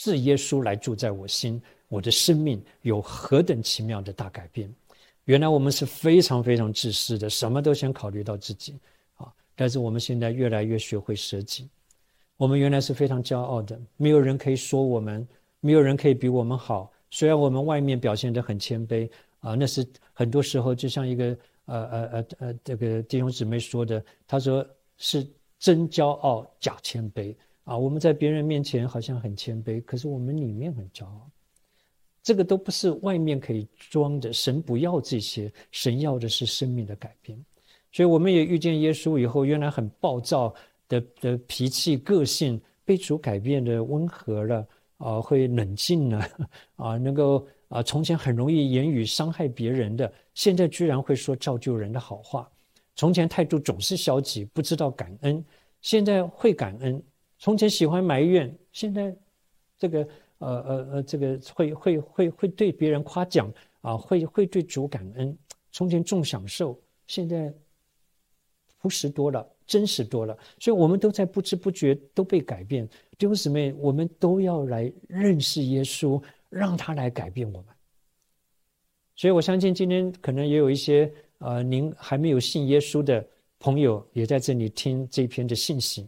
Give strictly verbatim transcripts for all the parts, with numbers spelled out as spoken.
自耶稣来住在我心，我的生命有何等奇妙的大改变。原来我们是非常非常自私的，什么都先考虑到自己啊！但是我们现在越来越学会舍己。我们原来是非常骄傲的，没有人可以说我们，没有人可以比我们好。虽然我们外面表现得很谦卑啊，那是很多时候就像一个呃呃呃呃这个弟兄姊妹说的，他说是真骄傲假谦卑啊。我们在别人面前好像很谦卑，可是我们里面很骄傲。这个都不是外面可以装的，神不要这些，神要的是生命的改变。所以我们也遇见耶稣以后，原来很暴躁的的脾气个性被主改变的温和了啊，会冷静了啊，能够啊，从前很容易言语伤害别人的，现在居然会说造就人的好话。从前态度总是消极，不知道感恩，现在会感恩。从前喜欢埋怨，现在这个呃呃呃，这个会会会会对别人夸奖啊，会会对主感恩。从前重享受，现在朴实多了，真实多了。所以我们都在不知不觉都被改变。弟兄姊妹，我们都要来认识耶稣，让他来改变我们。所以我相信今天可能也有一些呃，您还没有信耶稣的朋友，也在这里听这篇的信息。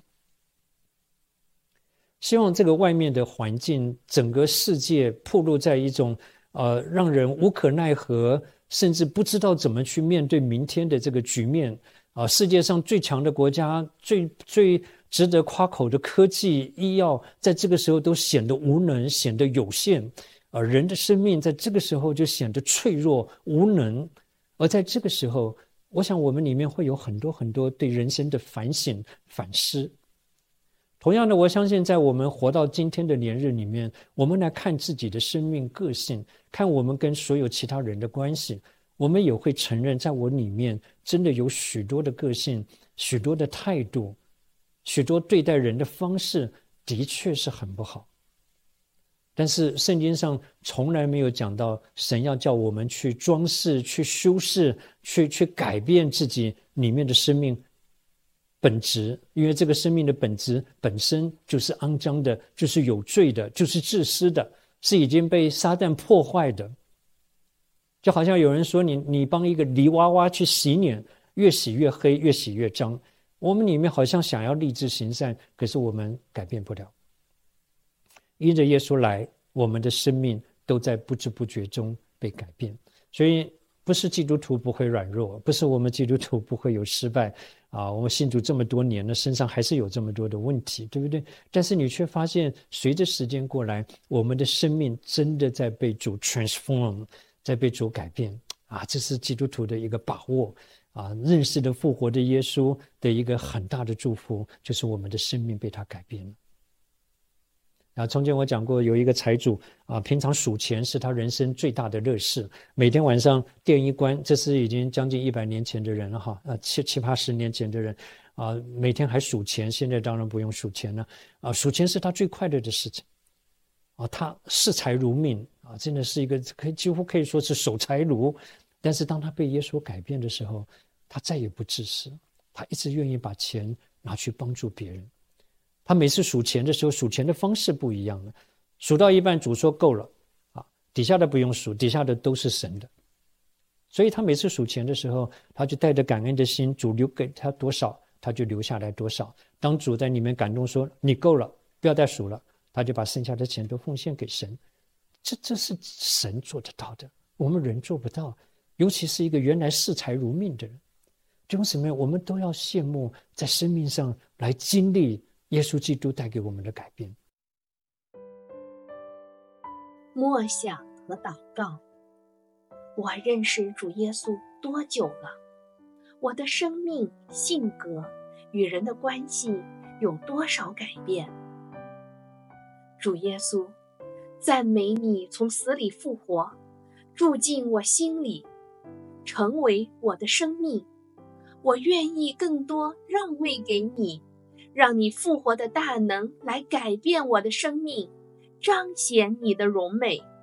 希望这个外面的环境，整个世界暴露在一种呃让人无可奈何，甚至不知道怎么去面对明天的这个局面啊、呃！世界上最强的国家，最最值得夸口的科技、医药，在这个时候都显得无能，显得有限。而人的生命在这个时候就显得脆弱无能，而在这个时候，我想我们里面会有很多很多对人生的反省反思。同样的，我相信在我们活到今天的年日里面，我们来看自己的生命个性，看我们跟所有其他人的关系，我们也会承认在我里面真的有许多的个性，许多的态度，许多对待人的方式的确是很不好。但是圣经上从来没有讲到神要叫我们去装饰、去修饰、去去改变自己里面的生命本质，因为这个生命的本质本身就是肮脏的，就是有罪的，就是自私的，是已经被撒旦破坏的。就好像有人说你你帮一个泥娃娃去洗脸，越洗越黑，越洗越脏。我们里面好像想要立志行善，可是我们改变不了。因着耶稣来，我们的生命都在不知不觉中被改变。所以不是基督徒不会软弱，不是我们基督徒不会有失败啊！我们信主这么多年了，身上还是有这么多的问题，对不对？但是你却发现，随着时间过来，我们的生命真的在被主 transform， 在被主改变啊！这是基督徒的一个把握啊！认识的复活的耶稣的一个很大的祝福，就是我们的生命被他改变了。啊，从前我讲过，有一个财主啊，平常数钱是他人生最大的乐事。每天晚上店一关，这是已经将近一百年前的人了哈，啊七七八十年前的人，啊每天还数钱，现在当然不用数钱了，啊数钱是他最快乐的事情，啊他视财如命啊，真的是一个可以几乎可以说是守财奴。但是当他被耶稣改变的时候，他再也不自私，他一直愿意把钱拿去帮助别人。他每次数钱的时候，数钱的方式不一样了。数到一半，主说够了，啊，底下的不用数，底下的都是神的。所以他每次数钱的时候，他就带着感恩的心，主留给他多少，他就留下来多少。当主在里面感动说你够了，不要再数了，他就把剩下的钱都奉献给神。这这是神做得到的，我们人做不到，尤其是一个原来视财如命的人。弟兄姊妹，我们都要羡慕在生命上来经历耶稣基督带给我们的改变。 默想和祷告。我认识主耶稣多久了？我的生命、性格与人的关系有多少改变？主耶稣，赞美你从死里复活，住进我心里，成为我的生命。我愿意更多让位给你，让你复活的大能来改变我的生命，彰显你的荣美。